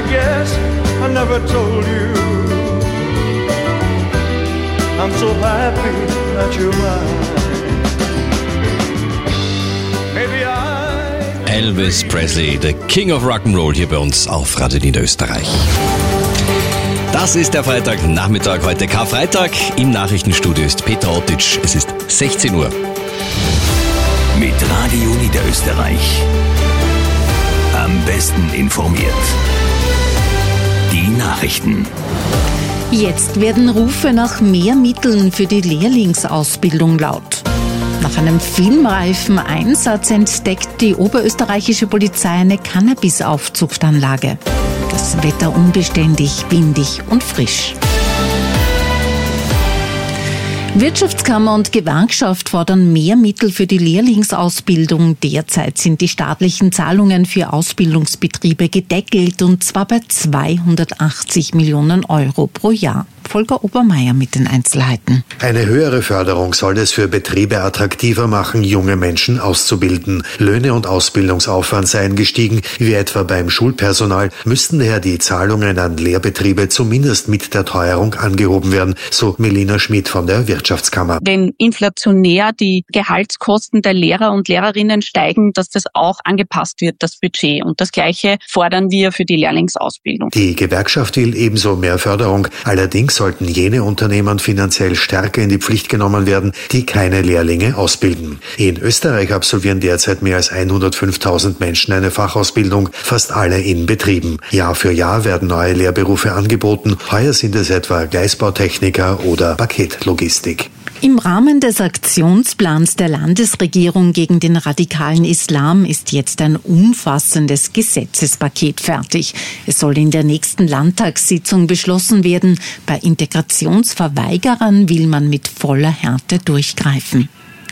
guess I never told you I'm so happy that you're mine. Maybe Elvis Presley, the King of Rock'n'Roll, hier bei uns auf Radio Niederösterreich. Das ist der Freitagnachmittag, heute Karfreitag. Im Nachrichtenstudio ist Peter Ottitsch. Es ist 16 Uhr. Mit Radio Niederösterreich. Am besten informiert. Die Nachrichten. Jetzt werden Rufe nach mehr Mitteln für die Lehrlingsausbildung laut. Nach einem filmreifen Einsatz entdeckt die oberösterreichische Polizei eine Cannabis-Aufzuchtanlage. Das Wetter unbeständig, windig und frisch. Wirtschaftskammer und Gewerkschaft fordern mehr Mittel für die Lehrlingsausbildung. Derzeit sind die staatlichen Zahlungen für Ausbildungsbetriebe gedeckelt, und zwar bei 280 Millionen Euro pro Jahr. Volker Obermeier mit den Einzelheiten. Eine höhere Förderung soll es für Betriebe attraktiver machen, junge Menschen auszubilden. Löhne und Ausbildungsaufwand seien gestiegen, wie etwa beim Schulpersonal, müssten daher die Zahlungen an Lehrbetriebe zumindest mit der Teuerung angehoben werden, so Melina Schmidt von der Wirtschaftskammer. Wenn inflationär die Gehaltskosten der Lehrer und Lehrerinnen steigen, dass das auch angepasst wird, das Budget. Und das Gleiche fordern wir für die Lehrlingsausbildung. Die Gewerkschaft will ebenso mehr Förderung. Allerdings sollten jene Unternehmen finanziell stärker in die Pflicht genommen werden, die keine Lehrlinge ausbilden. In Österreich absolvieren derzeit mehr als 105.000 Menschen eine Fachausbildung, fast alle in Betrieben. Jahr für Jahr werden neue Lehrberufe angeboten. Heuer sind es etwa Gleisbautechniker oder Paketlogistik. Im Rahmen des Aktionsplans der Landesregierung gegen den radikalen Islam ist jetzt ein umfassendes Gesetzespaket fertig. Es soll in der nächsten Landtagssitzung beschlossen werden. Bei Integrationsverweigerern will man mit voller Härte durchgreifen.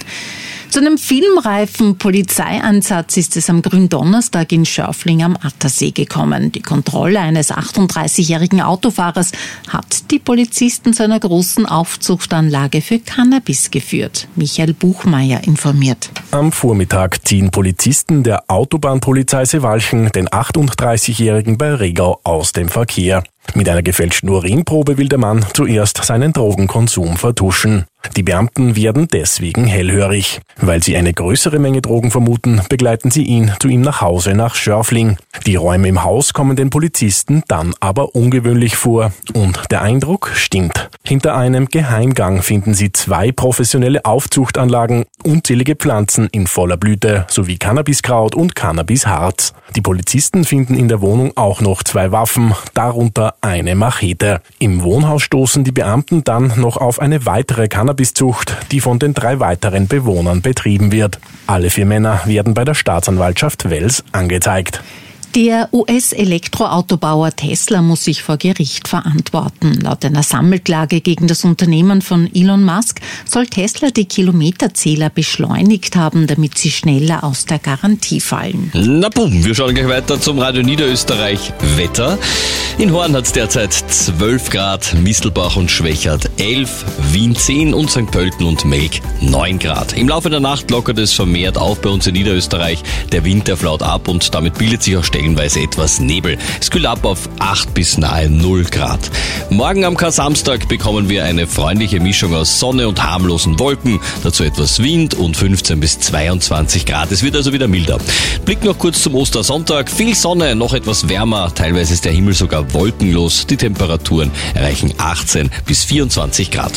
Zu einem filmreifen Polizeieinsatz ist es am Gründonnerstag in Schörfling am Attersee gekommen. Die Kontrolle eines 38-jährigen Autofahrers hat die Polizisten zu einer großen Aufzuchtanlage für Cannabis geführt. Michael Buchmeier informiert. Am Vormittag ziehen Polizisten der Autobahnpolizei Seewalchen den 38-jährigen bei Regau aus dem Verkehr. Mit einer gefälschten Urinprobe will der Mann zuerst seinen Drogenkonsum vertuschen. Die Beamten werden deswegen hellhörig. Weil sie eine größere Menge Drogen vermuten, begleiten sie ihn zu ihm nach Hause nach Schörfling. Die Räume im Haus kommen den Polizisten dann aber ungewöhnlich vor. Und der Eindruck stimmt. Hinter einem Geheimgang finden sie 2 professionelle Aufzuchtanlagen, unzählige Pflanzen in voller Blüte sowie Cannabiskraut und Cannabisharz. Die Polizisten finden in der Wohnung auch noch 2 Waffen, darunter eine Machete. Im Wohnhaus stoßen die Beamten dann noch auf eine weitere Cannabiszucht, die von den 3 weiteren Bewohnern betrieben wird. Alle 4 Männer werden bei der Staatsanwaltschaft Wels angezeigt. Der US-Elektroautobauer Tesla muss sich vor Gericht verantworten. Laut einer Sammelklage gegen das Unternehmen von Elon Musk soll Tesla die Kilometerzähler beschleunigt haben, damit sie schneller aus der Garantie fallen. Na bumm, wir schauen gleich weiter zum Radio Niederösterreich Wetter. In Horn hat es derzeit 12 Grad, Mistelbach und Schwächert 11, Wien 10 und St. Pölten und Melk 9 Grad. Im Laufe der Nacht lockert es vermehrt auf bei uns in Niederösterreich. Der Wind der flaut ab und damit bildet sich auch stellenweise etwas Nebel. Es kühlt ab auf 8 bis nahe 0 Grad. Morgen am Kar-Samstag bekommen wir eine freundliche Mischung aus Sonne und harmlosen Wolken, dazu etwas Wind und 15 bis 22 Grad. Es wird also wieder milder. Blick noch kurz zum Ostersonntag. Viel Sonne, noch etwas wärmer. Teilweise ist der Himmel sogar wolkenlos. Die Temperaturen erreichen 18 bis 24 Grad.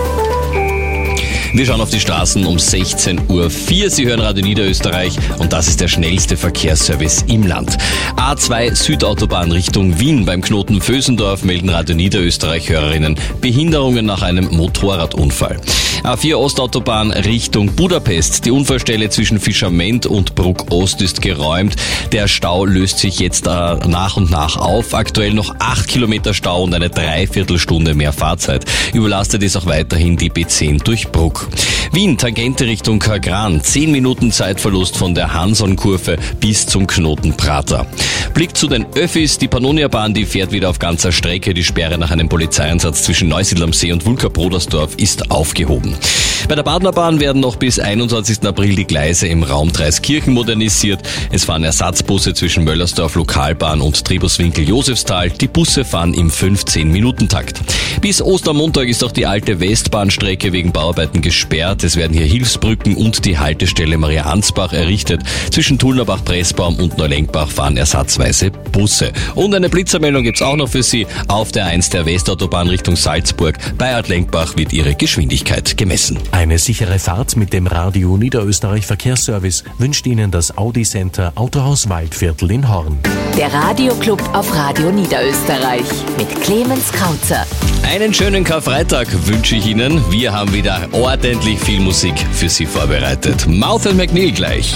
Wir schauen auf die Straßen um 16.04 Uhr. Sie hören Radio Niederösterreich und das ist der schnellste Verkehrsservice im Land. A2 Südautobahn Richtung Wien beim Knoten Vösendorf melden Radio Niederösterreich-Hörerinnen Behinderungen nach einem Motorradunfall. A4 Ostautobahn Richtung Budapest. Die Unfallstelle zwischen Fischament und Bruck Ost ist geräumt. Der Stau löst sich jetzt nach und nach auf. Aktuell noch 8 Kilometer Stau und eine Dreiviertelstunde mehr Fahrzeit. Überlastet ist auch weiterhin die B10 durch Bruck. Wien, Tangente Richtung Kagran. 10 Minuten Zeitverlust von der Hanson-Kurve bis zum Knoten Prater. Blick zu den Öffis. Die Pannonia-Bahn, die fährt wieder auf ganzer Strecke. Die Sperre nach einem Polizeieinsatz zwischen Neusiedl am See und Wulka-Brodersdorf ist aufgehoben. Bei der Partnerbahn werden noch bis 21. April die Gleise im Raum Dreiskirchen modernisiert. Es fahren Ersatzbusse zwischen Möllersdorf Lokalbahn und Tribuswinkel-Josefsthal. Die Busse fahren im 15-Minuten-Takt. Bis Ostermontag ist auch die alte Westbahnstrecke wegen Bauarbeiten gesperrt. Es werden hier Hilfsbrücken und die Haltestelle Maria Ansbach errichtet. Zwischen Tullnerbach-Pressbaum und Neulenkbach fahren ersatzweise Busse. Und eine Blitzermeldung gibt's auch noch für Sie. Auf der 1 der Westautobahn Richtung Salzburg bei Adlenkbach wird Ihre Geschwindigkeit gemessen. Eine sichere Fahrt mit dem Radio Niederösterreich Verkehrsservice wünscht Ihnen das Audi Center Autohaus Waldviertel in Horn. Der Radioclub auf Radio Niederösterreich mit Clemens Krauzer. Einen schönen Karfreitag wünsche ich Ihnen. Wir haben wieder ordentlich viel Musik für Sie vorbereitet. Mouth & McNeil gleich.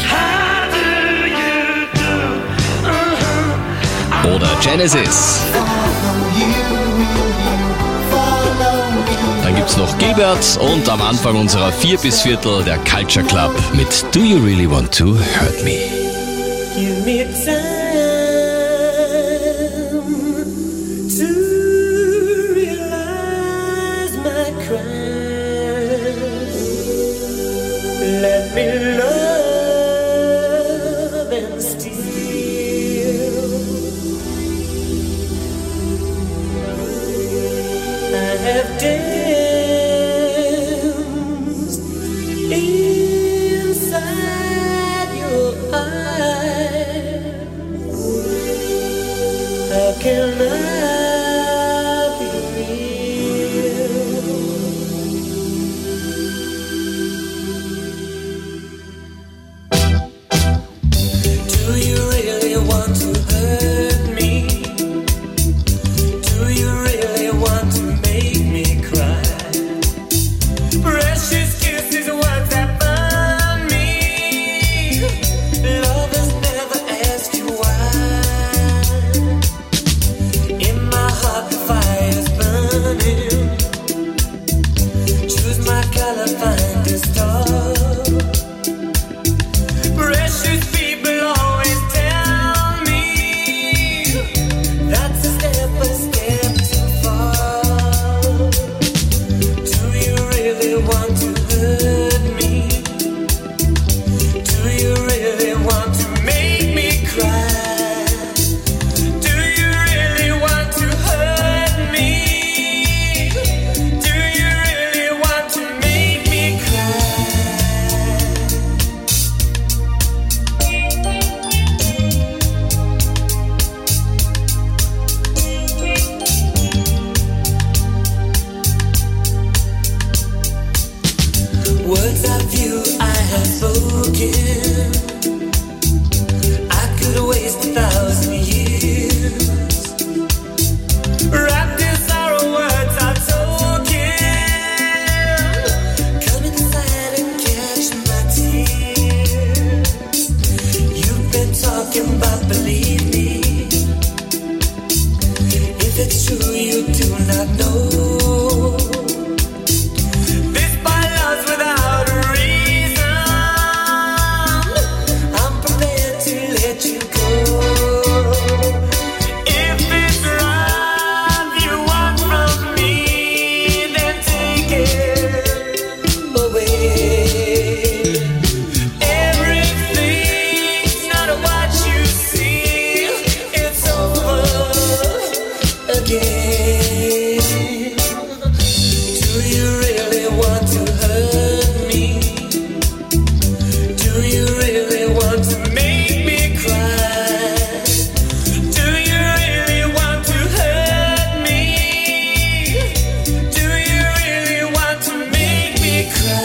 Oder Genesis. Dann gibt's noch Gilbert und am Anfang unserer 4 bis Viertel der Culture Club mit Do You Really Want to Hurt Me? Give me time to realize my crime. Let me love and steal. I have danced inside your eyes. How can I be real? Do you really want to hurt me? Do you really want to make me cry? Precious kisses, words that burn me. Love has never asked you why. In my heart the fire's burning. Choose my color, find a star. Precious people always tell me that's a step too far. Do you really want to hurt me? Do you really want to make me cry? Do you really want to hurt me? Do you really want to make me cry? Words of you I have spoken. I could waste 1,000 years. Wrapped in sorrow, words are token. Come inside and catch my tears. You've been talking about believe me. If it's true you do not know. This by love's without a reason. I'm prepared to let you go. If it's love you want from me, then take it away. Everything's not what you see. It's over again. Do you really want to hurt me? Do you really want to make me cry? Do you really want to hurt me? Do you really want to make me cry?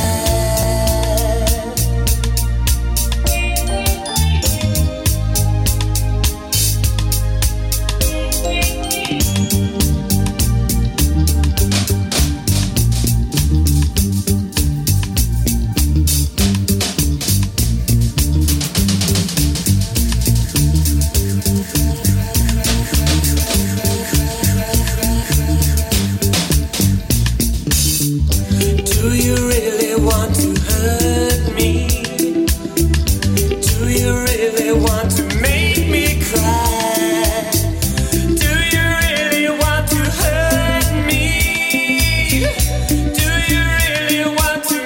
Do you really want to hurt me? Do you really want to make me cry? Do you really want to hurt me? Do you really want to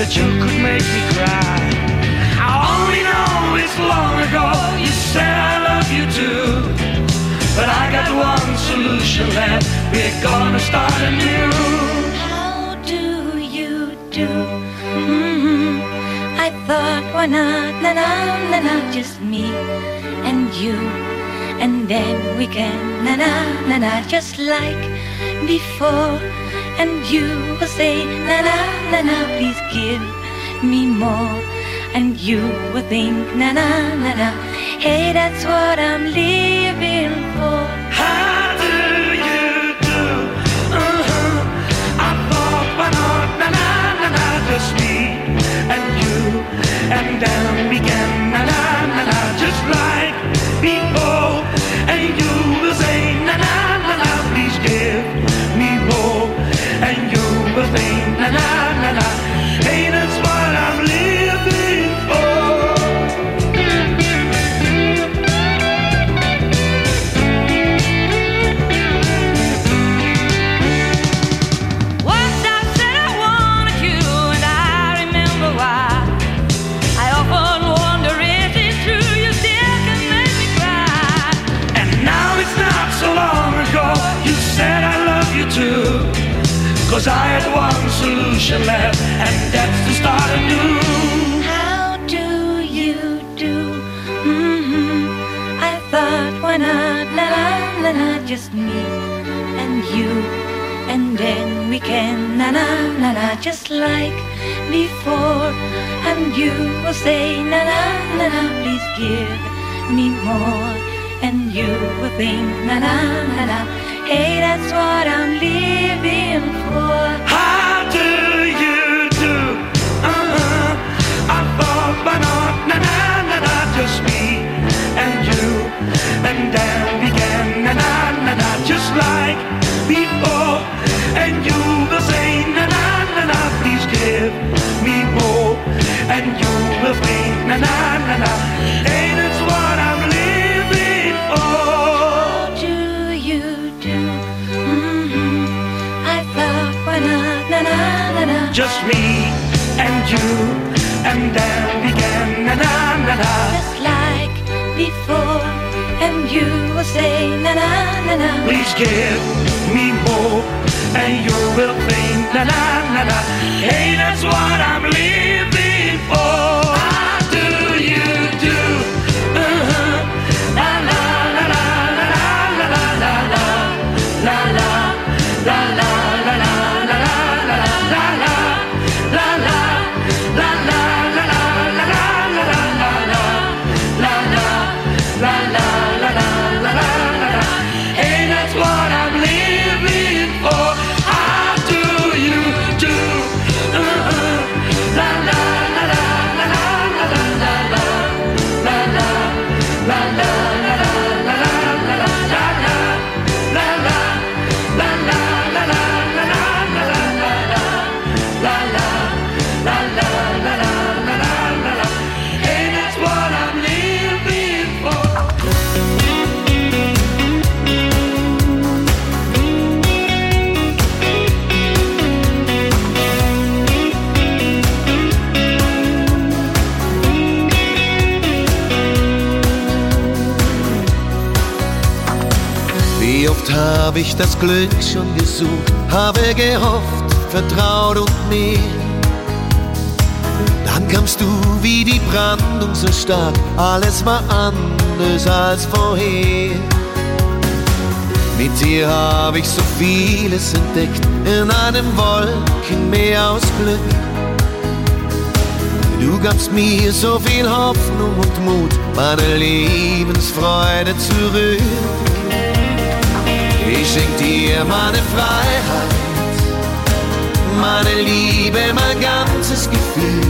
that you could make me cry. I only know it's long ago you said I love you too. But I got one solution left, we're gonna start anew. How do you do? I thought, why not, na-na, just me and you. And then we can, na-na, just like before. And you will say, na-na, please give me more. And you will think, na-na, hey, that's what I'm living for. How do you do? I thought, why not, na-na, just me and you. And then we can, na-na, just like before. And you will say, na-na, please give me more. And you will think, na-na, hey, that's what I'm living for. Once I said I wanted you, and I remember why. I often wonder, is it true you still can make me cry? And now it's not so long ago you said I love you too. 'Cause I had one solution left, and that's to start anew. How do you do? I thought, why not, na-na, just me and you. And then we can, na-na, just like before. And you will say, na-na, please give me more. And you will think, na-na, hey, that's what I'm living for. How do you do? I thought, why not, na-na, just me and you. And then we can, na-na, just like before. And you will say, na-na, please give me more. And you will think, na-na, hey, that's what I'm living for. How do you do? I thought, why not, na-na, Just me and you, and then we can, na-na, just like before. And you will say, na-na, please give me more. And you will think, na-na, hey, that's what I'm living for. How do you do? La la la la la la la la la la la la la la la la la la la. La la la la la la la la la la la la la la la. Hey, that's what I'm living for. How do you do? La la la la la la la la la la la la la la la la la Hey, that's what I'm living for. Wie oft habe ich das Glück schon gesucht, habe gehofft, vertraut und mehr. Dann kamst du wie die Brandung so stark, alles war anders als vorher. Mit dir habe ich so vieles entdeckt, in einem Wolkenmeer aus Glück. Du gabst mir so viel Hoffnung und Mut, meine Lebensfreude zurück. Ich schenk dir meine Freiheit, meine Liebe, mein ganzes Gefühl.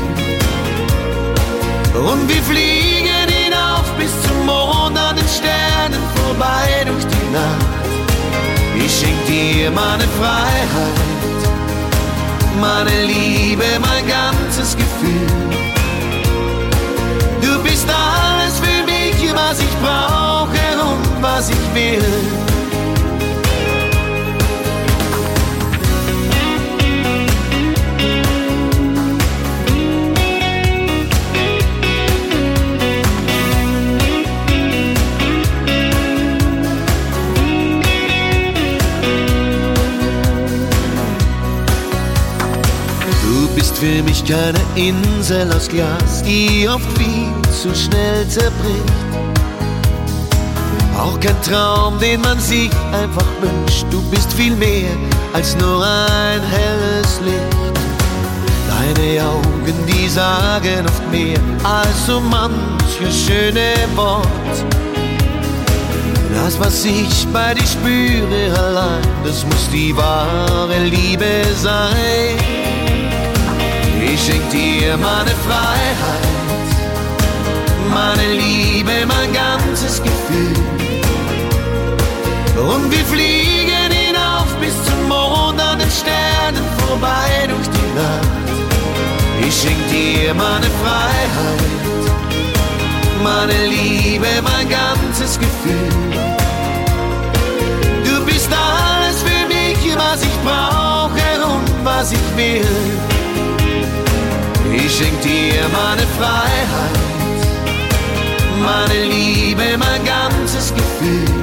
Und wir fliegen hinauf bis zum Mond, an den Sternen vorbei durch die Nacht. Ich schenk dir meine Freiheit, meine Liebe, mein ganzes Gefühl. Du bist alles für mich, was ich brauche und was ich will. für mich keine Insel aus Glas, die oft viel zu schnell zerbricht. Auch kein Traum, den man sich einfach wünscht. Du bist viel mehr als nur ein helles Licht. Deine Augen, die sagen oft mehr als so manches schöne Wort. Das, was ich bei dir spüre allein, das muss die wahre Liebe sein. Ich schenk dir meine Freiheit, meine Liebe, mein ganzes Gefühl. Und wir fliegen hinauf bis zum Mond, an den Sternen vorbei durch die Nacht. Ich schenk dir meine Freiheit, meine Liebe, mein ganzes Gefühl. Du bist alles für mich, was ich brauche und was ich will. Ich schenk dir meine Freiheit, meine Liebe, mein ganzes Gefühl.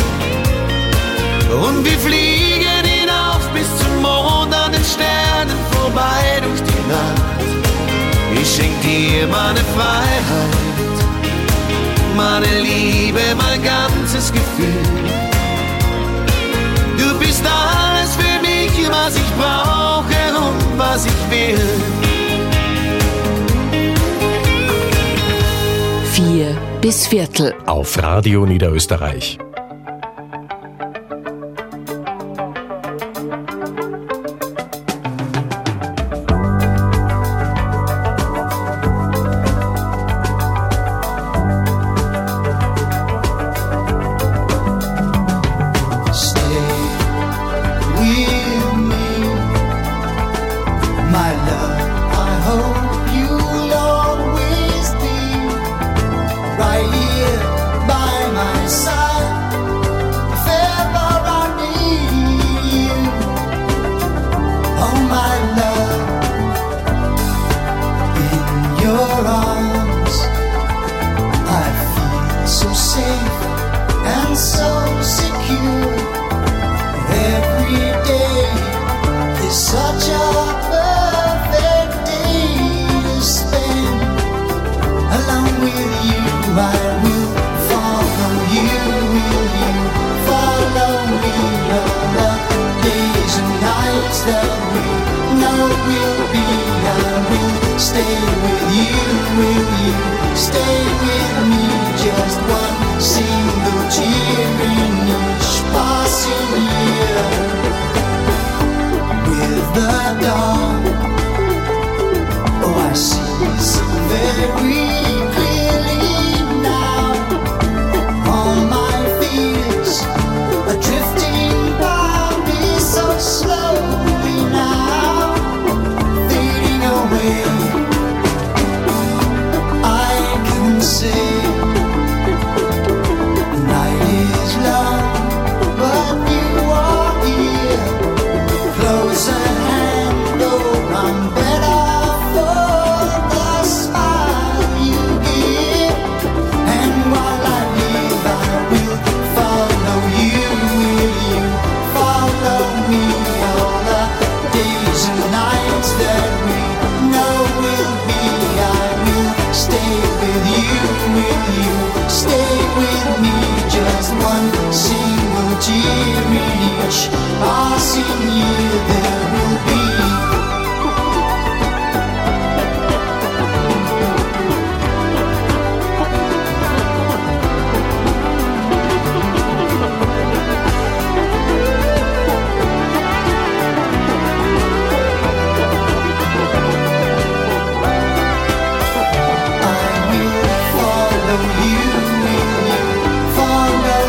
Und wir fliegen hinauf bis zum Mond, an den Sternen vorbei durch die Nacht. Ich schenk dir meine Freiheit, meine Liebe, mein ganzes Gefühl. Du bist alles für mich, was ich brauche und was ich will. 4 bis Viertel auf Radio Niederösterreich.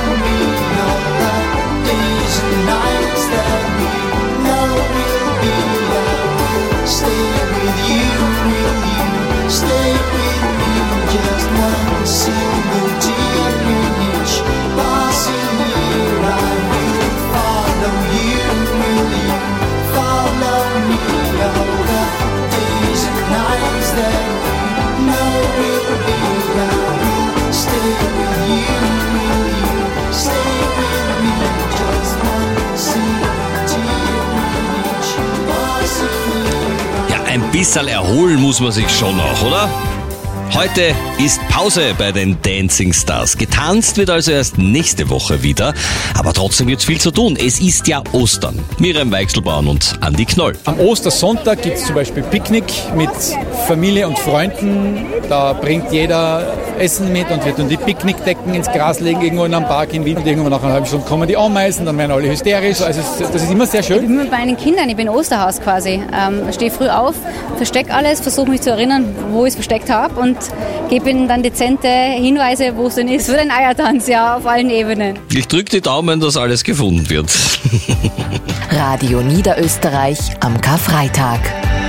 Nights that we know will be bisschen erholen muss man sich schon noch, oder? Heute ist Pause bei den Dancing Stars. Getanzt wird also erst nächste Woche wieder, aber trotzdem gibt's viel zu tun. Es ist ja Ostern. Miriam Weichselbraun und Andi Knoll. Am Ostersonntag gibt es zum Beispiel Picknick mit Familie und Freunden. Da bringt jeder Essen mit und wir tun die Picknickdecken ins Gras legen, irgendwo in einem Park in Wien. Und irgendwann nach einer halben Stunde kommen die Ameisen, dann werden alle hysterisch. Also das ist immer sehr schön. Ich bin mit meinen Kindern, ich bin Osterhaus quasi. Stehe früh auf, verstecke alles, versuche mich zu erinnern, wo ich es versteckt habe und gebe ihnen dann dezente Hinweise, wo es denn ist. Für den Eiertanz, ja, auf allen Ebenen. Ich drücke die Daumen, dass alles gefunden wird. Radio Niederösterreich am Karfreitag.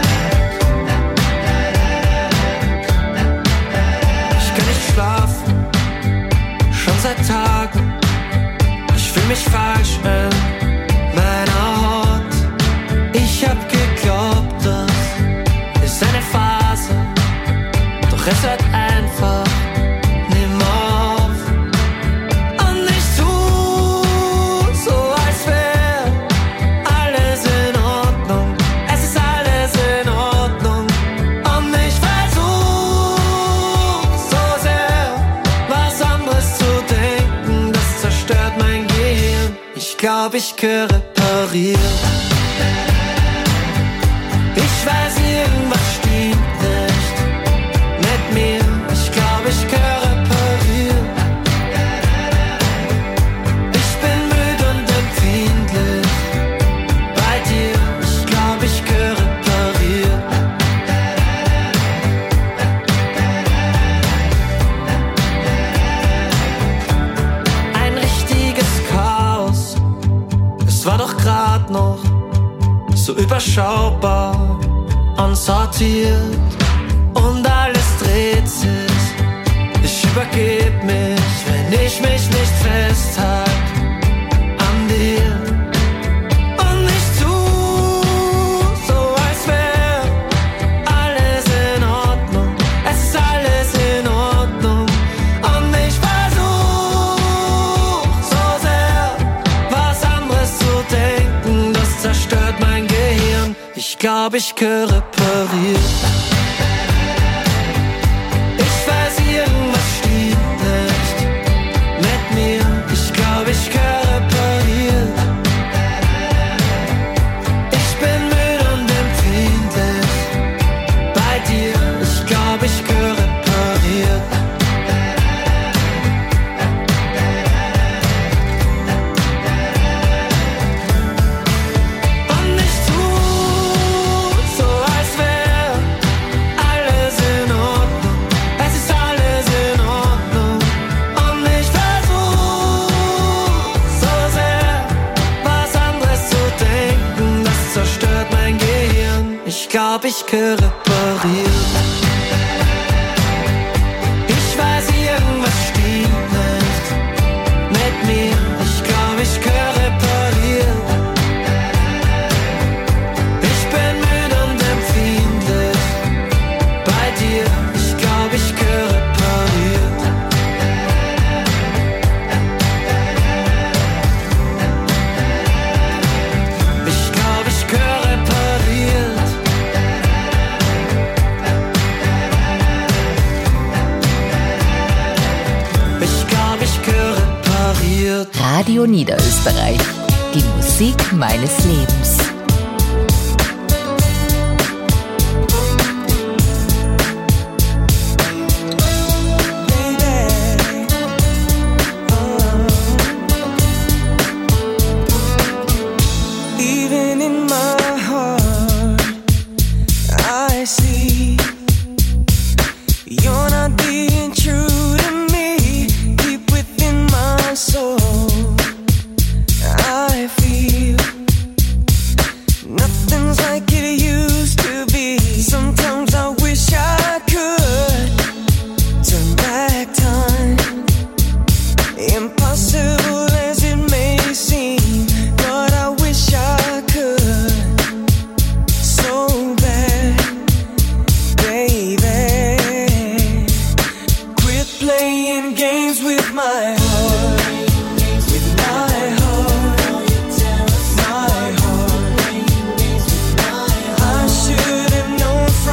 Ich kann nicht schlafen, schon seit Tagen. Ich fühl mich falsch in meiner Haut. Ich hab geglaubt, das ist eine Phase, doch es hört einfach nimmer auf. Und ich tu so, als wär alles in Ordnung. Es ist alles in Ordnung. Und ich versuch so sehr, was anderes zu denken. Das zerstört mein Gehirn. Ich glaub, ich gehöre repariert. Ich weiß, irgendwas stimmt nicht mit mir. Ich glaub, ich gehöre repariert. Ich bin müde und empfindlich bei dir. Ich glaub, ich gehöre repariert. Ein richtiges Chaos. Es war doch grad noch so überschaubar und sortiert. Und alles dreht sich. Ich übergeb mich, wenn ich mich nicht festhalte an dir. Und ich tu so, als wär alles in Ordnung. Es ist alles in Ordnung. Und ich versuch so sehr, was anderes zu denken. Das zerstört mein Gehirn. Ich glaub, ich gehöre repariert. Ich weiß, irgendwas stimmt nicht mit mir. Ich glaub, ich gehöre repariert. Ich bin müde und empfindlich bei dir. Ich glaub, ich gehöre repariert. Und ich tu so, als wär alles in Ordnung. Es ist alles in Ordnung. Und ich versuch so sehr, was anderes zu denken. Das zerstört mein Gehirn. Ich glaub, ich gehöre repariert. Ich weiß, irgendwas stimmt nicht mit mir. Ich glaub, ich gehöre repariert. Ich bin müde und empfindlich bei dir. Ich glaub, ich gehöre repariert. Ich glaub, ich gehöre repariert. Ich glaub, ich gehöre repariert. Radio Niederösterreich. Die Musik meines Lebens. Even in my heart, I see you're not being true to me. Deep within my soul, I feel nothing's like it used to be. Sometimes I wish I could turn back time. Impossible as it may seem, but I wish I could so bad, baby. Quit playing games with my heart, with my heart, my heart. I should have known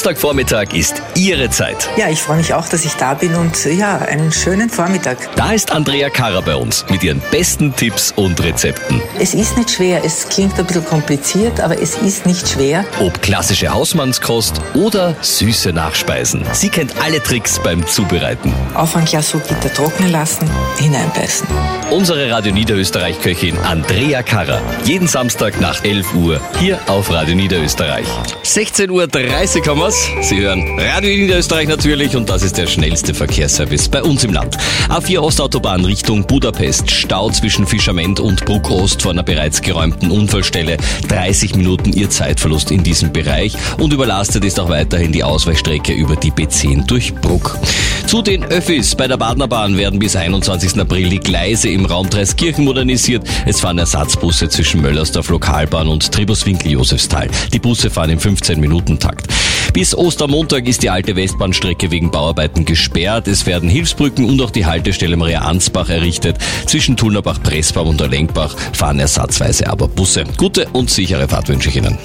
Samstagvormittag ist Ihre Zeit. Ja, ich freue mich auch, dass ich da bin und ja, einen schönen Vormittag. Da ist Andrea Karrer bei uns mit ihren besten Tipps und Rezepten. Es ist nicht schwer, es klingt ein bisschen kompliziert, aber es ist nicht schwer. Ob klassische Hausmannskost oder süße Nachspeisen. Sie kennt alle Tricks beim Zubereiten. Auf ein Glas Gitter trocknen lassen, hineinbeißen. Unsere Radio Niederösterreich-Köchin Andrea Karrer. Jeden Samstag nach 11 Uhr hier auf Radio Niederösterreich. 16:30 Uhr haben wir's. Sie hören Radio Niederösterreich natürlich und das ist der schnellste Verkehrsservice bei uns im Land. A4 Ostautobahn Richtung Budapest. Stau zwischen Fischerment und Bruck Ost vor einer bereits geräumten Unfallstelle. 30 Minuten Ihr Zeitverlust in diesem Bereich und überlastet ist auch weiterhin die Ausweichstrecke über die B10 durch Bruck. Zu den Öffis. Bei der Badnerbahn werden bis 21. April die Gleise im Raum Dreiskirchen modernisiert. Es fahren Ersatzbusse zwischen Möllersdorf Lokalbahn und Tribuswinkel-Josefsthal. Die Busse fahren im 15-Minuten-Takt. Bis Ostermontag ist die alte Westbahnstrecke wegen Bauarbeiten gesperrt. Es werden Hilfsbrücken und auch die Haltestelle Maria Ansbach errichtet. Zwischen Tulnerbach-Pressbaum und der Lenkbach fahren ersatzweise aber Busse. Gute und sichere Fahrt wünsche ich Ihnen.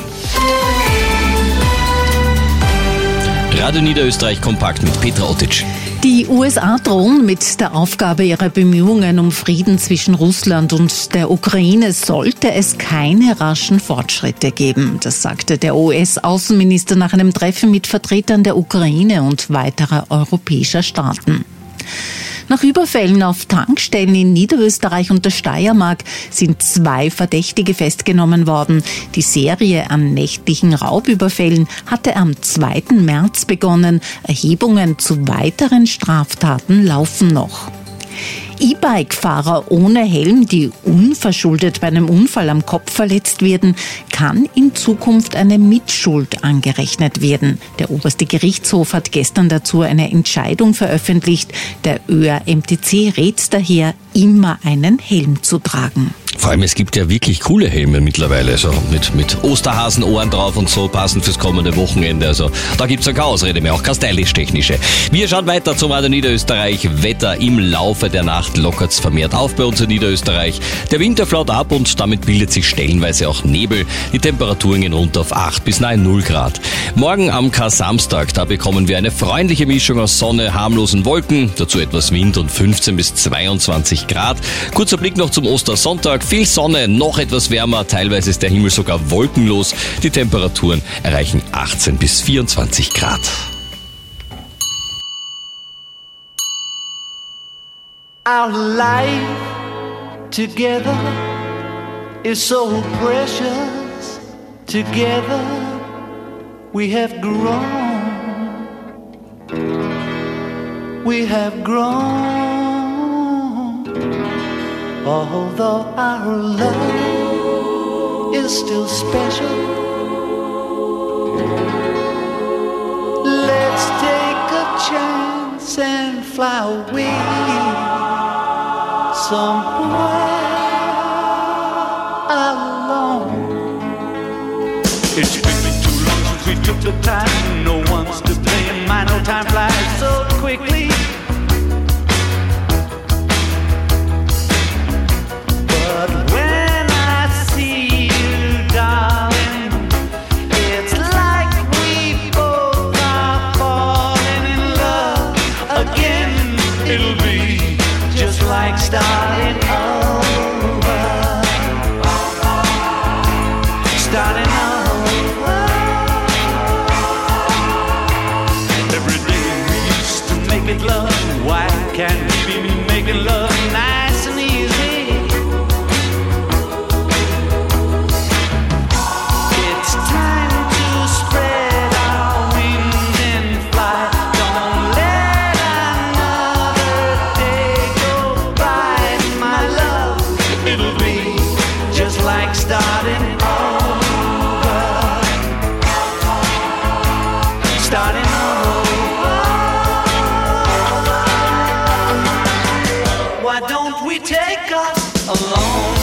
Radio Niederösterreich kompakt mit Petra Ottitsch. Die USA drohen mit der Aufgabe ihrer Bemühungen um Frieden zwischen Russland und der Ukraine, sollte es keine raschen Fortschritte geben. Das sagte der US-Außenminister nach einem Treffen mit Vertretern der Ukraine und weiterer europäischer Staaten. Nach Überfällen auf Tankstellen in Niederösterreich und der Steiermark sind 2 Verdächtige festgenommen worden. Die Serie an nächtlichen Raubüberfällen hatte am 2. März begonnen. Erhebungen zu weiteren Straftaten laufen noch. E-Bike-Fahrer ohne Helm, die unverschuldet bei einem Unfall am Kopf verletzt werden, kann in Zukunft eine Mitschuld angerechnet werden. Der oberste Gerichtshof hat gestern dazu eine Entscheidung veröffentlicht. Der ÖAMTC rät daher, immer einen Helm zu tragen. Vor allem, es gibt ja wirklich coole Helme mittlerweile, so mit Osterhasenohren drauf und so, passend fürs kommende Wochenende. Also da gibt's ja keine Ausrede mehr, auch keine stylisch-technische. Wir schauen weiter zum Radio Niederösterreich. Wetter im Laufe der Nacht lockert's vermehrt auf bei uns in Niederösterreich. Der Winter flaut ab und damit bildet sich stellenweise auch Nebel. Die Temperaturen gehen runter auf 8 bis nahe 0 Grad. Morgen am Kar-Samstag, da bekommen wir eine freundliche Mischung aus Sonne, harmlosen Wolken, dazu etwas Wind und 15 bis 22 Grad. Kurzer Blick noch zum Ostersonntag. Viel Sonne, noch etwas wärmer, teilweise ist der Himmel sogar wolkenlos. Die Temperaturen erreichen 18 bis 24 Grad. Our life together is so precious. Together we have grown. We have grown. Although our love is still special, let's take a chance and fly away somewhere alone. It's been too long since we took the time. No one's to blame. I know time flies so quickly. Starting over, starting over. Every day we used to make it love. Why can't we be making love nice and easy? It's time to spread our wings and fly. Don't let another day go by, my love. It'll be just like starting over, starting over. Why don't we take us alone?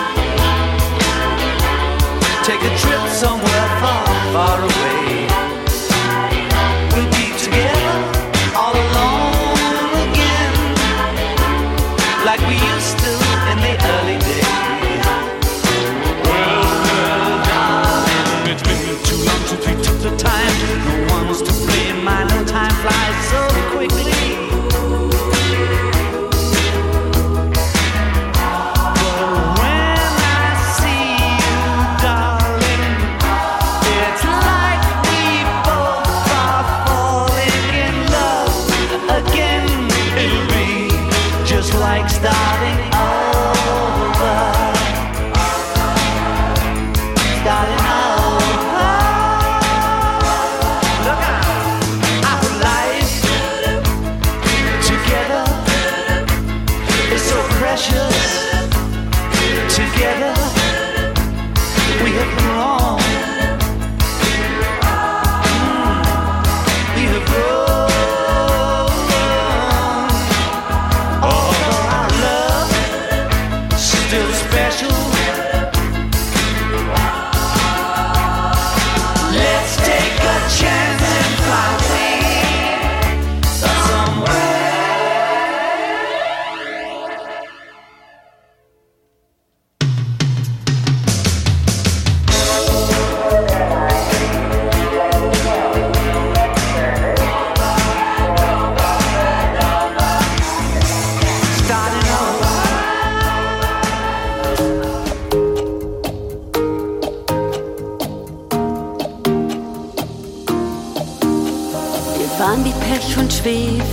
Take a trip somewhere far, far away. We'll be together all alone again, like we used to in the early days. Well, darling, it's been too long since we took the time. No one's to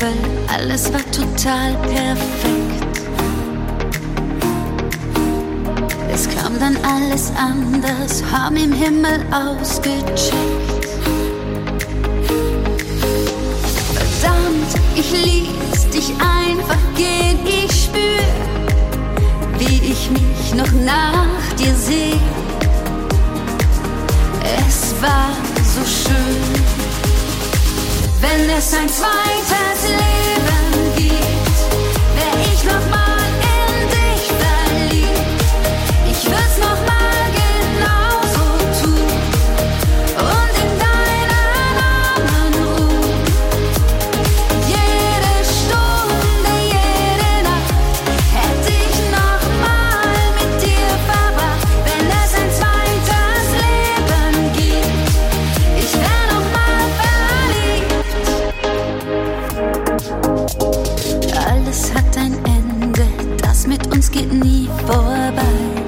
Himmel, alles war total perfekt. Es kam dann alles anders, haben im Himmel ausgecheckt. Verdammt, ich ließ dich einfach gehen, ich spür, wie ich mich noch nach dir seh. Es war so schön, wenn es ein zweites Leben gibt, wär ich noch mal in dich verliebt. Ich würd's noch mal genauso tun und in deinen Armen ruhen. Jede Stunde, jede Nacht hätte ich noch mal mit dir verbracht, wenn es ein zweites Leben gibt. Ich wär noch mal verliebt. Alles hat ein Ende, das mit uns geht nie vorbei.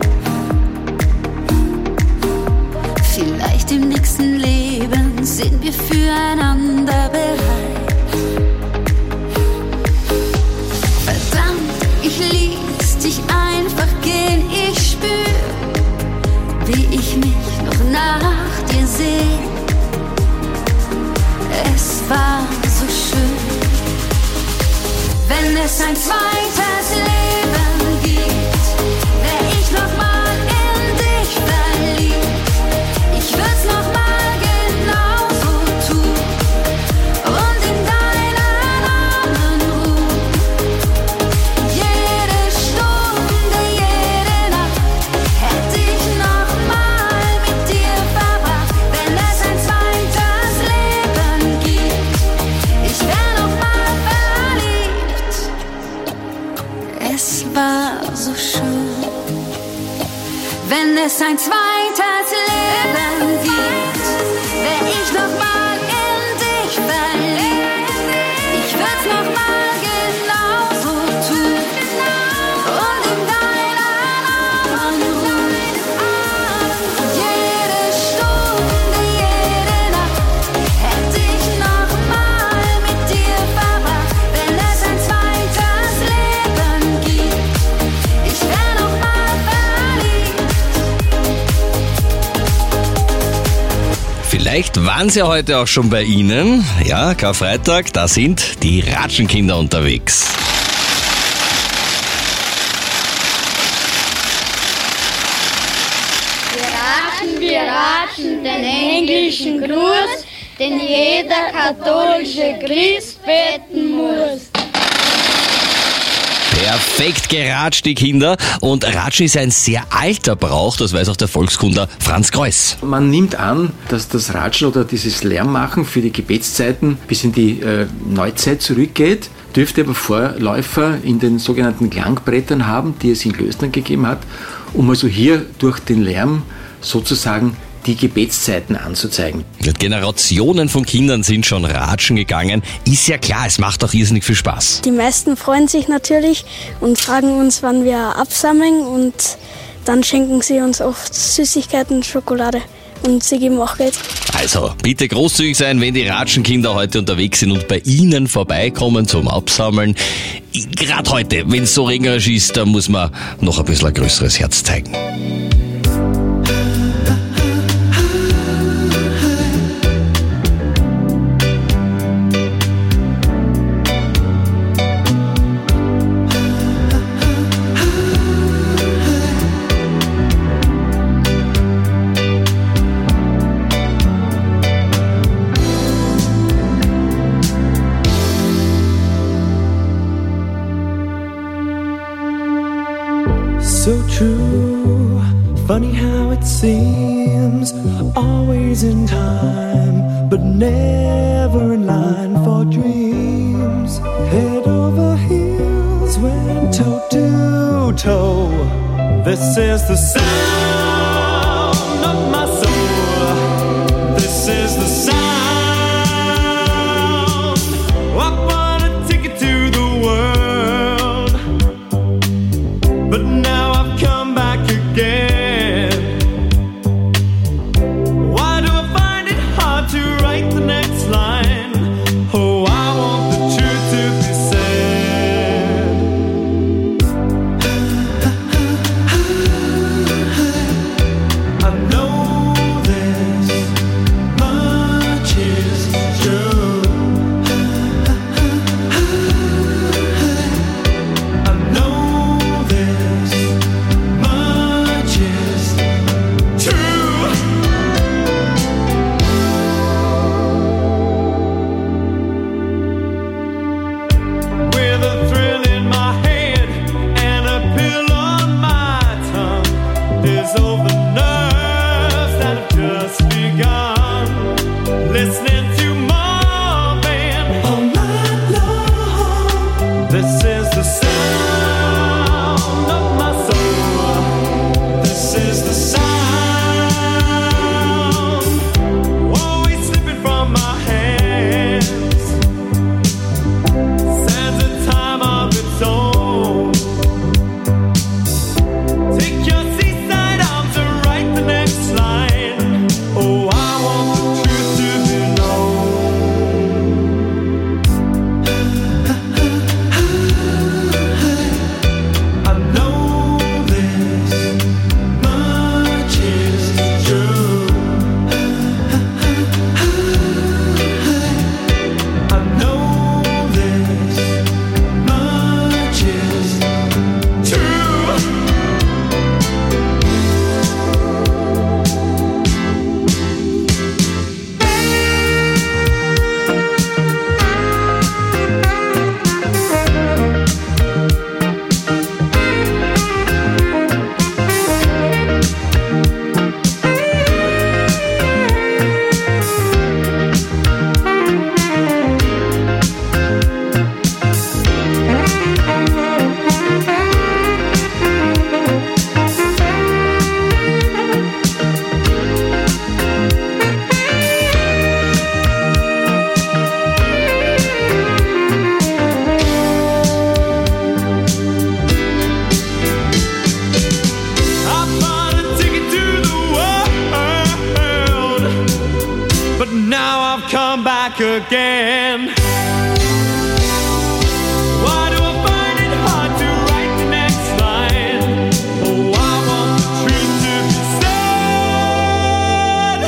Vielleicht im nächsten Leben sind wir füreinander bereit. Verdammt, ich ließ dich einfach gehen, ich spür, wie ich mich noch nach dir seh. Es war so schön, wenn es ein zweites Leben gibt, wär ich noch mal in dich verliebt. Ich würd's noch mal genauso tun und in deinen Armen ruhen. Jede Stunde, jede Nacht hätte ich noch mal mit dir verbracht, wenn es ein zweites Leben gibt. Ich wär noch mal verliebt. Es war so schön, wenn es ein zweites Leben gibt, wär ich noch mal in dich verliebt. Ich würd's noch mal genauso tun und in deinen Armen ruhen. Jede Stunde, jede Nacht hätte ich noch mal mit dir verbracht, wenn es ein zweites Leben gibt. Ich wär noch mal verliebt. Vielleicht waren sie heute auch schon bei Ihnen. Ja, Karfreitag, da sind die Ratschenkinder unterwegs. Wir ratschen den englischen Gruß, den jeder katholische Christ beten muss. Perfekt geratscht, die Kinder. Und Ratschen ist ein sehr alter Brauch, das weiß auch der Volkskundler Franz Kreuß. Man nimmt an, dass das Ratschen oder dieses Lärmmachen für die Gebetszeiten bis in die Neuzeit zurückgeht, dürfte aber Vorläufer in den sogenannten Klangbrettern haben, die es in Klöstern gegeben hat, um also hier durch den Lärm sozusagen die Gebetszeiten anzuzeigen. Generationen von Kindern sind schon Ratschen gegangen. Ist ja klar, es macht auch irrsinnig viel Spaß. Die meisten freuen sich natürlich und fragen uns, wann wir absammeln, und dann schenken sie uns oft Süßigkeiten, Schokolade, und sie geben auch Geld. Also, bitte großzügig sein, wenn die Ratschenkinder heute unterwegs sind und bei Ihnen vorbeikommen zum Absammeln. Gerade heute, wenn es so regnerisch ist, da muss man noch ein bisschen ein größeres Herz zeigen. So true, funny how it seems, always in time, but never in line for dreams. Head over heels, went toe to toe. This is the sound of my soul. This is the sound. I bought a ticket to the world, but now I've come back again. Why do I find it hard to write the next line? Oh, I want the truth to again. Why do I find it hard to write the next line? Oh, I want the truth to be said.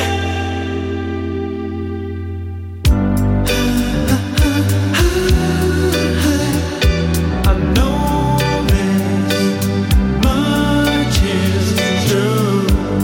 I know this much is true.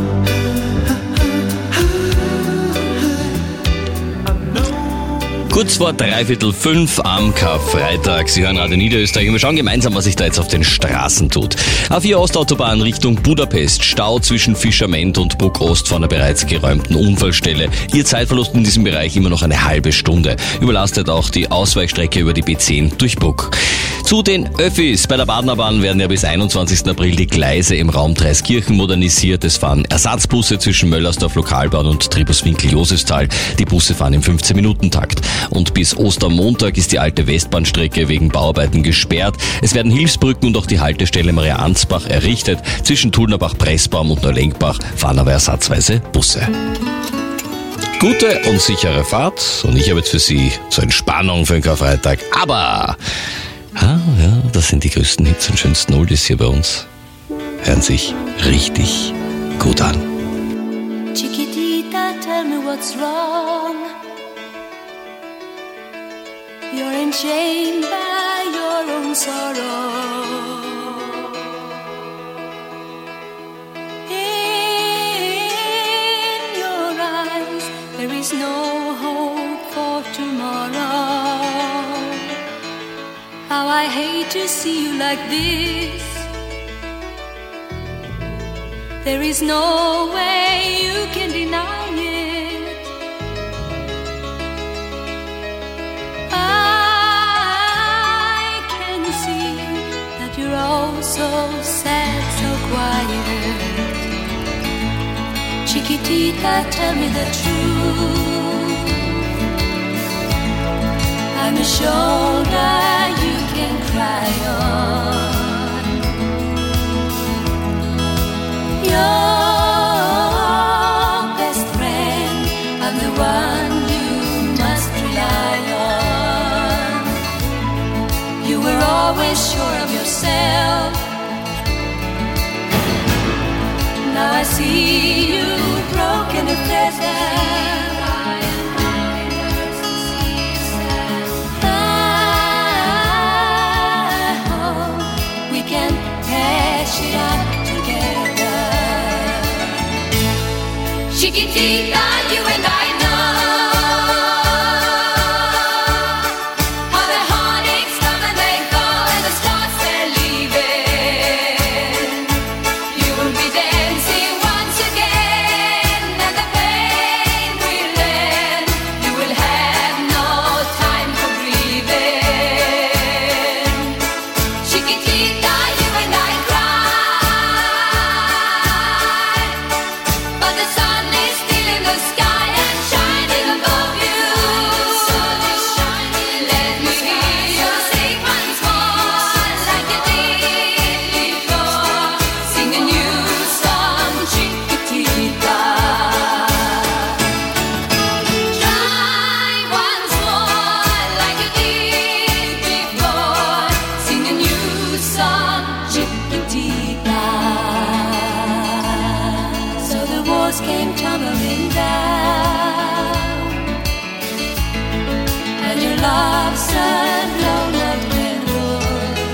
Kurz vor 4:45 am Karfreitag. Sie hören Radio Niederösterreich und wir schauen gemeinsam, was sich da jetzt auf den Straßen tut. A4 Ostautobahn Richtung Budapest. Stau zwischen Fischerment und Bruck Ost vor einer bereits geräumten Unfallstelle. Ihr Zeitverlust in diesem Bereich immer noch eine halbe Stunde. Überlastet auch die Ausweichstrecke über die B10 durch Bruck. Zu den Öffis. Bei der Badenerbahn werden ja bis 21. April die Gleise im Raum Dreiskirchen modernisiert. Es fahren Ersatzbusse zwischen Möllersdorf Lokalbahn und Tribuswinkel-Josefsthal. Die Busse fahren im 15-Minuten-Takt. Und bis Ostermontag ist die alte Westbahnstrecke wegen Bauarbeiten gesperrt. Es werden Hilfsbrücken und auch die Haltestelle Maria Ansbach errichtet. Zwischen Tullnerbach-Pressbaum und Neulenkbach fahren aber ersatzweise Busse. Gute und sichere Fahrt. Und ich habe jetzt für Sie zur Entspannung für den Karfreitag. Aber, ja, das sind die größten Hits und schönsten Oldies hier bei uns. Hören sich richtig gut an. Chiquitita, tell me what's wrong. You're enchained by your own sorrow. In your eyes, there is no hope for tomorrow. How I hate to see you like this. There is no way you can deny it. I can see that you're all so sad, so quiet. Chiquitita, tell me the truth. I'm a shoulder you can cry on. Your best friend, I'm the one you must rely on. You were always sure of yourself. Now I see you broken and desert. I hope we can patch it up together. Chiquitita, you and I know how the heartaches come and they go and the stars they're leaving. You will be dancing once again and the pain will end. You will have no time for grieving. Chiquitita, you and I cry, but the sun is still in the sky and shining above you. Let me hear you sing once more like you did before. Sing a new song, Chiquitita. Try once more like you did before. Sing a new song, Chiquitita. So the walls came tumbling down, and your love's a blown out candle.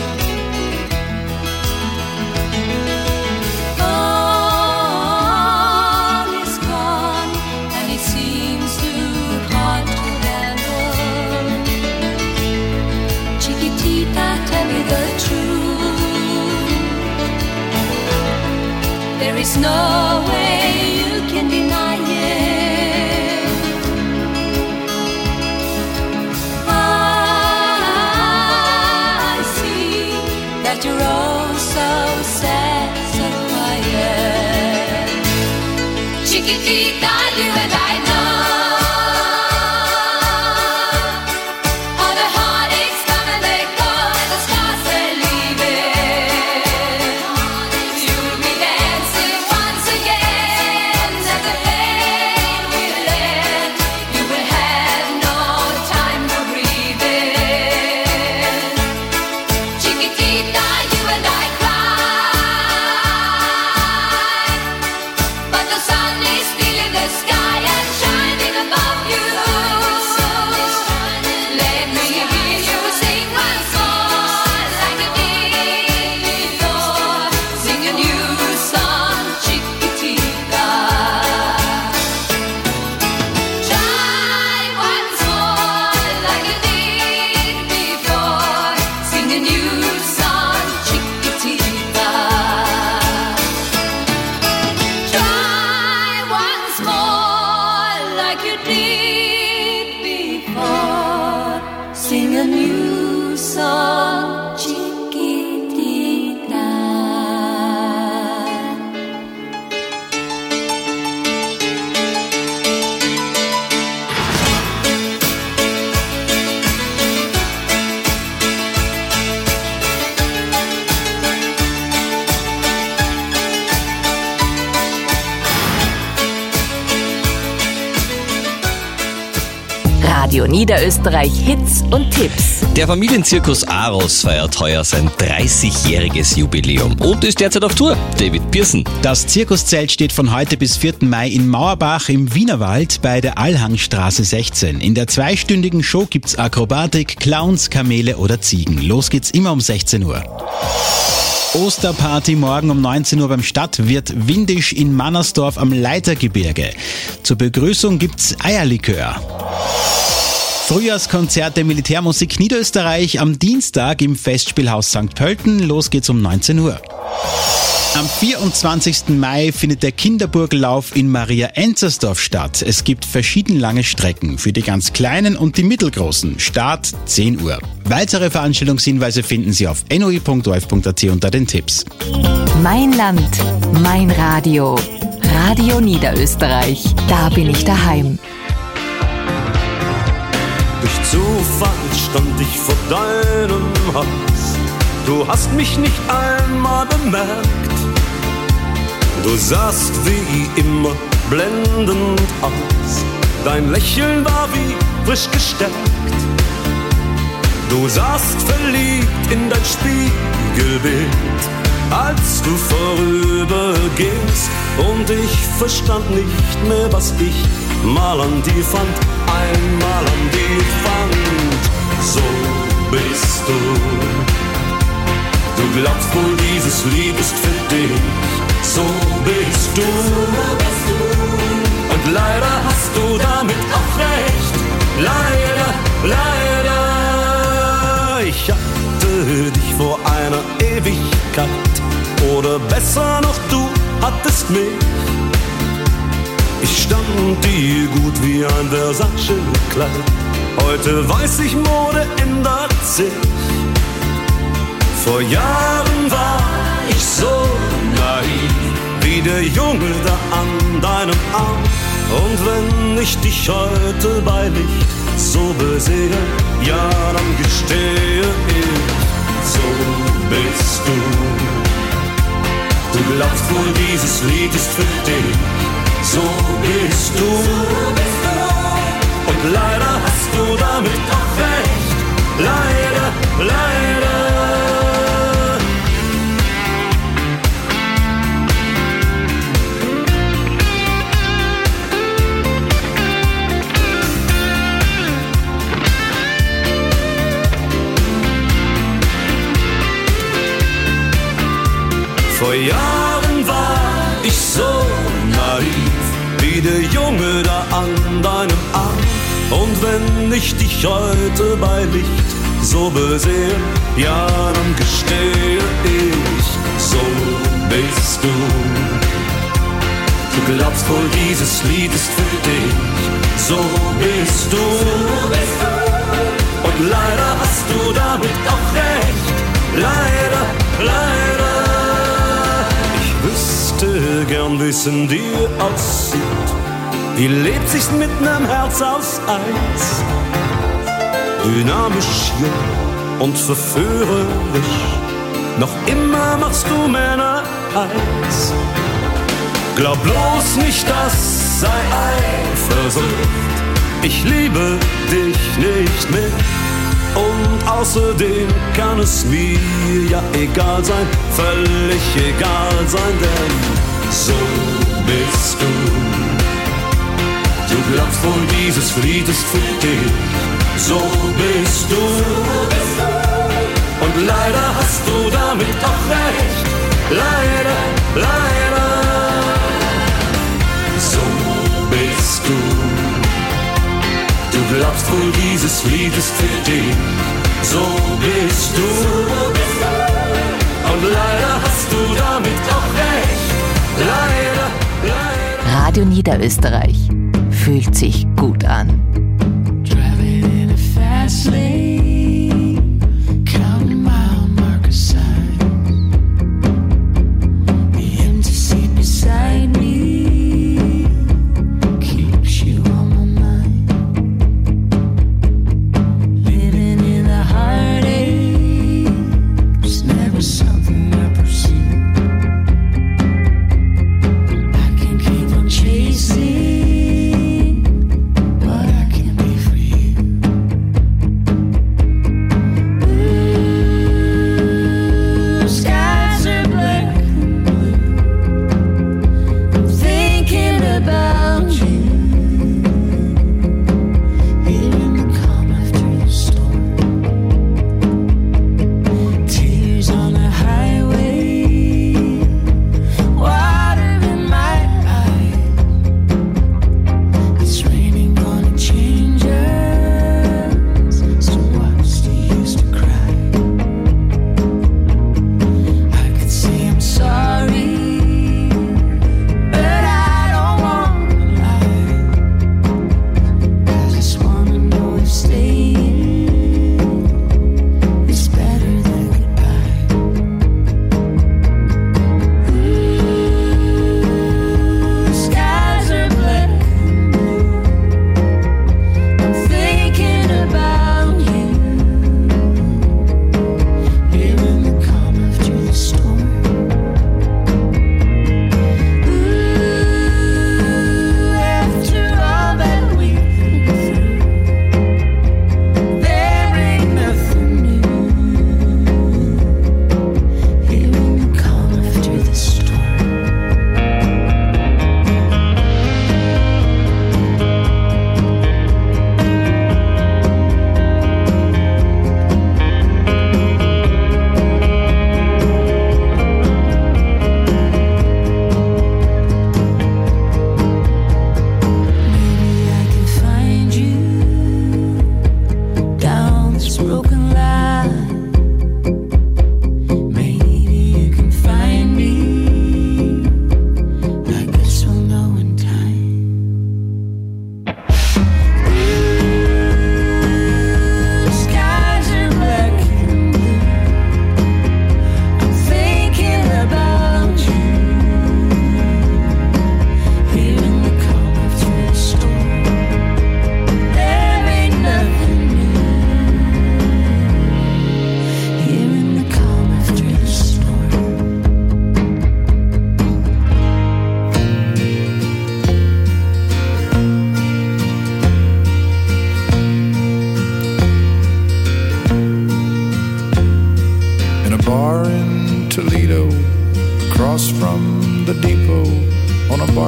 All is gone, and it seems too hard to handle. Chiquitita, tell me the truth. There is no way you can deny it. I see that you're all so sad, so quiet. Chiquitita, you and I know how the heartaches come and they go and the stars they're leaving. You'll be dancing once again and the pain will end. You will have no time son chiquitita. Radio Niederösterreich Hits und Tipps. Der Familienzirkus Aros feiert heuer sein 30-jähriges Jubiläum und ist derzeit auf Tour. David Pearson. Das Zirkuszelt steht von heute bis 4. Mai in Mauerbach im Wienerwald bei der Allhangstraße 16. In der zweistündigen Show gibt's Akrobatik, Clowns, Kamele oder Ziegen. Los geht's immer um 16 Uhr. Osterparty morgen um 19 Uhr beim Stadtwirt Windisch in Mannersdorf am Leitergebirge. Zur Begrüßung gibt's Eierlikör. Frühjahrskonzert der Militärmusik Niederösterreich am Dienstag im Festspielhaus St. Pölten. Los geht's um 19 Uhr. Am 24. Mai findet der Kinderburgellauf in Maria Enzersdorf statt. Es gibt verschieden lange Strecken für die ganz Kleinen und die Mittelgroßen. Start 10 Uhr. Weitere Veranstaltungshinweise finden Sie auf noi.orf.at unter den Tipps. Mein Land, mein Radio. Radio Niederösterreich. Da bin ich daheim. Durch Zufall stand ich vor deinem Haus. Du hast mich nicht einmal bemerkt. Du sahst wie immer blendend aus. Dein Lächeln war wie frisch gestärkt. Du sahst verliebt in dein Spiegelbild, als du vorübergingst. Und ich verstand nicht mehr, was ich mal an dir fand, einmal an dir fand. So bist du. Du glaubst wohl, dieses Lied ist für dich. So bist du. Und leider hast du damit auch recht. Leider, leider. Ich hatte dich vor einer Ewigkeit. Oder besser noch, du hattest mich. Ich stand dir gut wie ein Versace-Kleid. Heute weiß ich, Mode ändert sich. Vor Jahren war ich so naiv, wie der Junge da an deinem Arm. Und wenn ich dich heute bei Licht so besehe, ja, dann gestehe ich, so bist du. Du glaubst wohl, dieses Lied ist für dich. So bist du. Und leider hast du damit auch recht. Leider, leider. Vor Jahren war ich so naiv, wie der Junge da an deinem Arm. Und wenn ich dich heute bei Licht so besehe, ja, dann gestehe ich, so bist du. Du glaubst wohl, dieses Lied ist für dich, so bist du. Und leider hast du damit auch recht, leider, leider. Ich wüsste gern, wie's in dir aussieht. Wie lebt sich's mit nem Herz aus Eis? Dynamisch, jung und verführerisch. Noch immer machst du Männer heiß. Glaub bloß nicht, das sei Eifersucht. Ich liebe dich nicht mehr. Und außerdem kann es mir ja egal sein, völlig egal sein, denn so bist du. Du glaubst wohl, dieses Lied ist für dich, so bist du. Und leider hast du damit auch recht, leider, leider. So bist du. Du glaubst wohl, dieses Lied ist für dich, so bist du. Und leider hast du damit auch recht, leider, leider. Radio Niederösterreich. Fühlt sich gut an. Driving in a fast lane,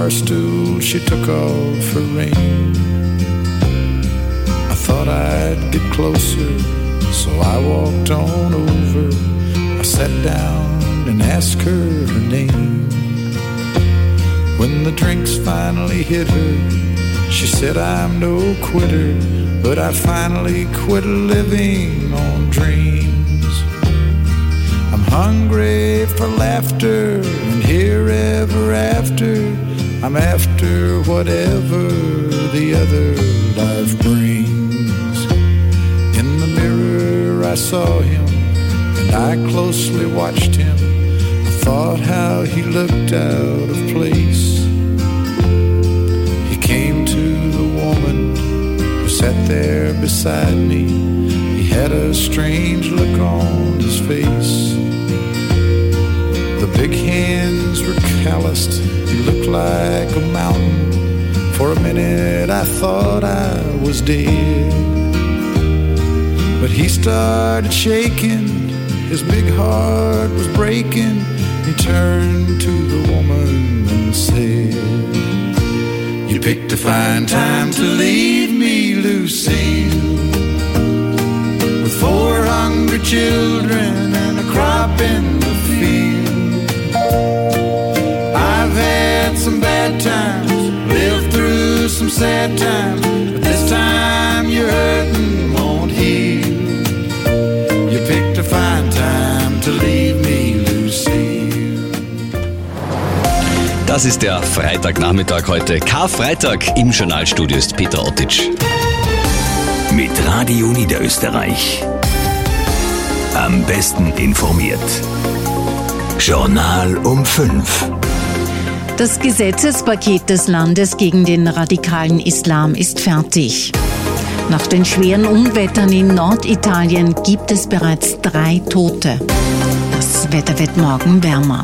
bar stool, she took off her ring. I thought I'd get closer, so I walked on over. I sat down and asked her name. When the drinks finally hit her, she said, I'm no quitter, but I finally quit living on dreams. I'm hungry for laughter, and here ever after, I'm after whatever the other life brings. In the mirror I saw him, and I closely watched him. I thought how he looked out of place. He came to the woman who sat there beside me. He had a strange look on his face. The big hands were calloused, he looked like a mountain. For a minute I thought I was dead. But he started shaking, his big heart was breaking. He turned to the woman and said, you picked a fine time to leave me, Lucille, with 4 hungry children and a crop in the field. I've had some bad times, lived through some sad times, but this time your hurting won't heal. You picked a fine time to leave me, Lucille. Das ist der Freitagnachmittag heute. Karfreitag im Journalstudio ist Peter Ottitsch. Mit Radio Niederösterreich. Am besten informiert. Journal um 5. Das Gesetzespaket des Landes gegen den radikalen Islam ist fertig. Nach den schweren Unwettern in Norditalien gibt es bereits 3 Tote. Das Wetter wird morgen wärmer.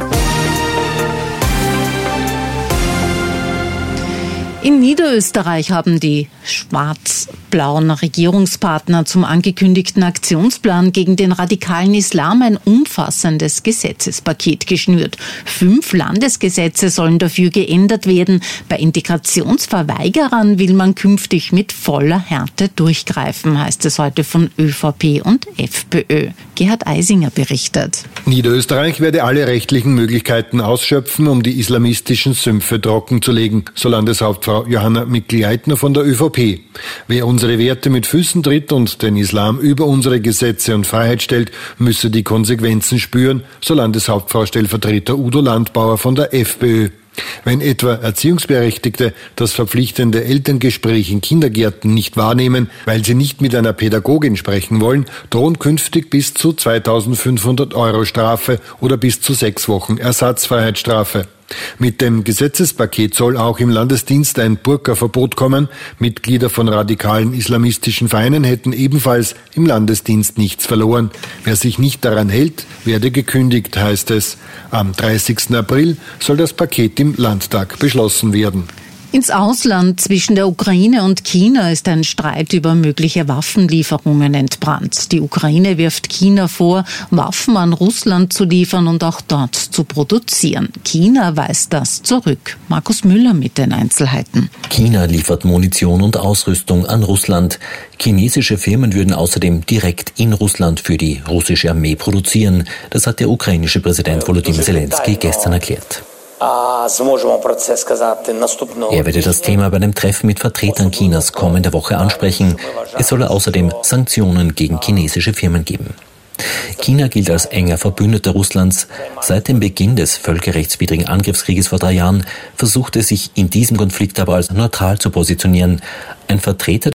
In Niederösterreich haben die schwarz-blauen Regierungspartner zum angekündigten Aktionsplan gegen den radikalen Islam ein umfassendes Gesetzespaket geschnürt. 5 Landesgesetze sollen dafür geändert werden. Bei Integrationsverweigerern will man künftig mit voller Härte durchgreifen, heißt es heute von ÖVP und FPÖ. Gerhard Eisinger berichtet. Niederösterreich werde alle rechtlichen Möglichkeiten ausschöpfen, um die islamistischen Sümpfe trockenzulegen, so Landeshauptfrau Johanna Mikl-Leitner von der ÖVP. Wer unsere Werte mit Füßen tritt und den Islam über unsere Gesetze und Freiheit stellt, müsse die Konsequenzen spüren, so Landeshauptfrau Stellvertreter Udo Landbauer von der FPÖ. Wenn etwa Erziehungsberechtigte das verpflichtende Elterngespräch in Kindergärten nicht wahrnehmen, weil sie nicht mit einer Pädagogin sprechen wollen, drohen künftig bis zu 2.500 € Strafe oder bis zu 6 Wochen Ersatzfreiheitsstrafe. Mit dem Gesetzespaket soll auch im Landesdienst ein Burka-Verbot kommen. Mitglieder von radikalen islamistischen Vereinen hätten ebenfalls im Landesdienst nichts verloren. Wer sich nicht daran hält, werde gekündigt, heißt es. Am 30. April soll das Paket im Landtag beschlossen werden. Ins Ausland zwischen der Ukraine und China ist ein Streit über mögliche Waffenlieferungen entbrannt. Die Ukraine wirft China vor, Waffen an Russland zu liefern und auch dort zu produzieren. China weist das zurück. Markus Müller mit den Einzelheiten. China liefert Munition und Ausrüstung an Russland. Chinesische Firmen würden außerdem direkt in Russland für die russische Armee produzieren. Das hat der ukrainische Präsident Volodymyr Zelensky gestern erklärt. Er werde das Thema bei einem Treffen mit Vertretern Chinas kommende Woche ansprechen. Es solle außerdem Sanktionen gegen chinesische Firmen geben. China gilt als enger Verbündeter Russlands. Seit dem Beginn des völkerrechtswidrigen Angriffskrieges vor 3 Jahren versuchte es sich in diesem Konflikt aber als neutral zu positionieren. Ein Vertreter